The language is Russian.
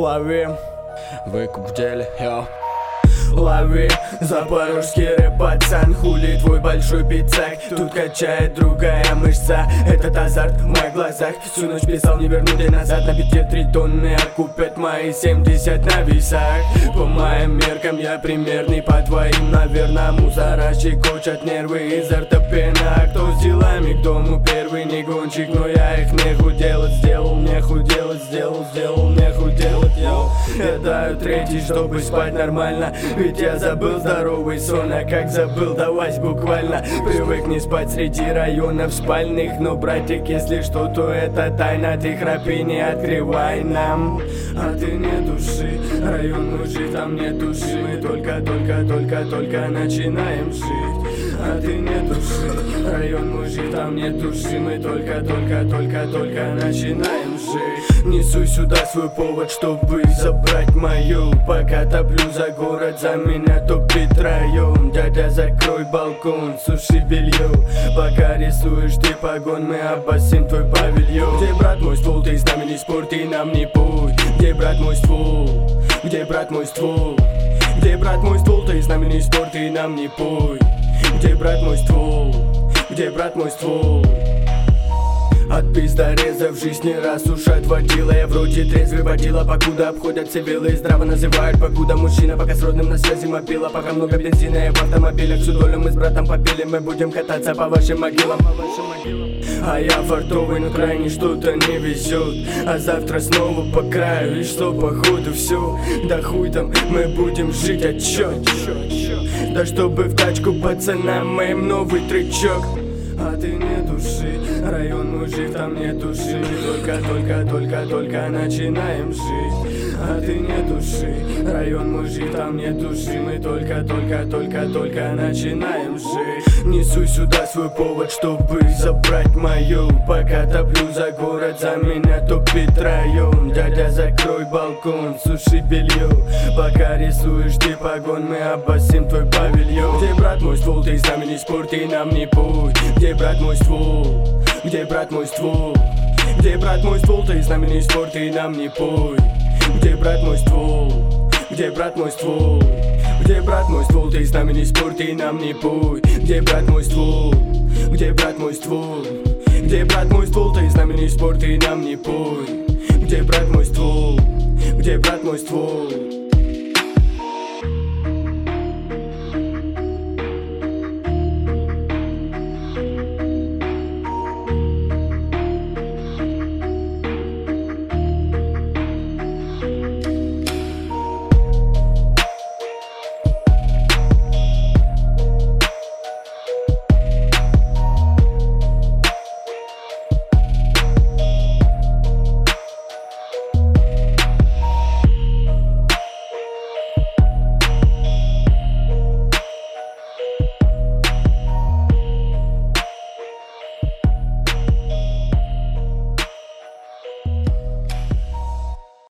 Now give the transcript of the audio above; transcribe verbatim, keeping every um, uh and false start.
Лови, выкуп в деле, йо. Лови, запорожский рэп-пацан, хули твой большой пиццак. Тут качает другая мышца, этот азарт в моих глазах. Всю ночь писал, не верну день назад. На бите три тонны окупят мои семьдесят на весах. По моим меркам я примерный, по твоим, наверное, мусора щекочат нервы изо рта пена. А кто с делами к дому первый не гонщик, но я их нехуй делать. Сделал нехуй делать, сделал, сделал нехуй делать, йо. Я даю третий, чтобы спать нормально, ведь я забыл здоровый сон, а как забыл, давай буквально. Привык не спать среди районов спальных, но, братик, если что, то это тайна. Ты храпи, не открывай нам, а ты не души. Район мужи, там нет души. Мы только, только, только, только начинаем жить. А ты не души. Район мужи, там нет души. Мы только, только, только, только начинаем жить. Несу сюда свой повод, чтобы забрать мою. Пока топлю за город, за меня топит район. Дядя, закрой балкон, суши белье. Пока рисуешь ты погон, мы обосим твой павильон. Где, брат, мой ствол, ты с нами не спорь, ты нам не пой. Где, брат, мой ствол? Где, брат, мой ствол? Где, брат, мой ствол, ты с нами не спорь, ты нам не пой. Где, брат, мой ствол? Где, брат, мой ствол? От пиздореза в жизнь не раз уж отводила. Я вроде трезвый водила, покуда обходят цивилы. Здраво называют, покуда мужчина, пока с родным на связи мобила. Пока много бензина и в автомобилях, всю долю мы с братом попили. Мы будем кататься по вашим могилам, по вашим могилам. А я фартовый, но крайне что-то не везет. А завтра снова по краю, и что походу все. Да хуй там, мы будем жить отчет. Да чтобы в тачку пацанам моим новый трючок. А ты не души, район мужик, там нет души. Мы только, только, только, только начинаем жить. А ты не души, район мужик, там нет души. Мы только, только, только, только начинаем жить. Несу сюда свой повод, чтобы забрать мою. Пока топлю за город, за меня топит район. Дядя, закрой балкон, суши белье. Пока рисуешь ты погон, мы обосим твой павильон. Где, брат, мой ствол, ты с нами не спорь, ты нам не пой. Где, брат, мой ствол? Где, брат, мой ствол? Где, брат, мой ствол? Ты с нами не спорь, ты нам не пой. Где, брат, мой ствол? Где, брат, мой ствол? Где, брат, мой ствол? Ты с нами не спорь, ты нам не пой. Где, брат, мой ствол? Где, брат, мой ствол? Где, брат, мой ствол? Ты с нами не спорь, ты нам не пой. Где, брат, мой ствол? Где, брат, мой ствол?